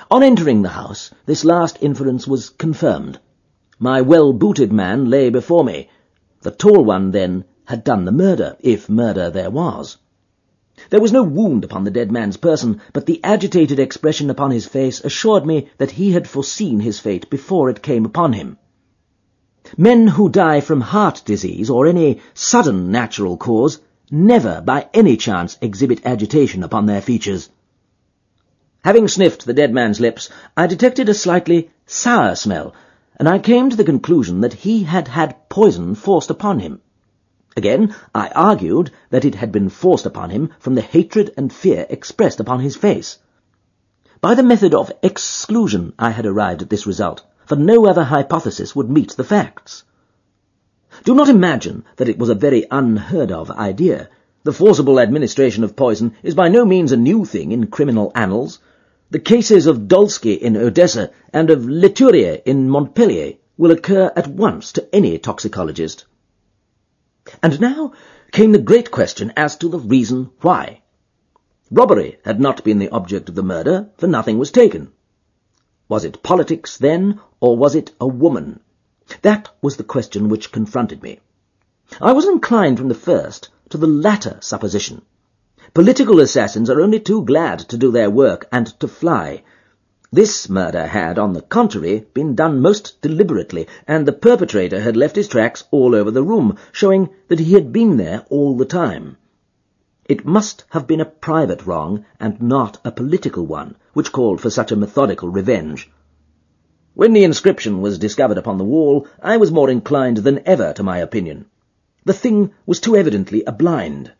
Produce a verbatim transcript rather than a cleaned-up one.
On entering the house, this last inference was confirmed. My well-booted man lay before me. The tall one, then, had done the murder, if murder there was. There was no wound upon the dead man's person, but the agitated expression upon his face assured me that he had foreseen his fate before it came upon him. Men who die from heart disease or any sudden natural cause never by any chance exhibit agitation upon their features. Having sniffed the dead man's lips, I detected a slightly sour smell, and I came to the conclusion that he had had poison forced upon him. Again, I argued that it had been forced upon him from the hatred and fear expressed upon his face. By the method of exclusion I had arrived at this result, for no other hypothesis would meet the facts. Do not imagine that it was a very unheard-of idea. The forcible administration of poison is by no means a new thing in criminal annals. The cases of Dolsky in Odessa and of Leturrier in Montpellier will occur at once to any toxicologist. And now came the great question as to the reason why. Robbery had not been the object of the murder, for nothing was taken. Was it politics, then, or was it a woman? That was the question which confronted me. I was inclined from the first to the latter supposition. Political assassins are only too glad to do their work and to fly. This murder had, on the contrary, been done most deliberately, and the perpetrator had left his tracks all over the room, showing that he had been there all the time. It must have been a private wrong, and not a political one, which called for such a methodical revenge. When the inscription was discovered upon the wall, I was more inclined than ever to my opinion. The thing was too evidently a blind.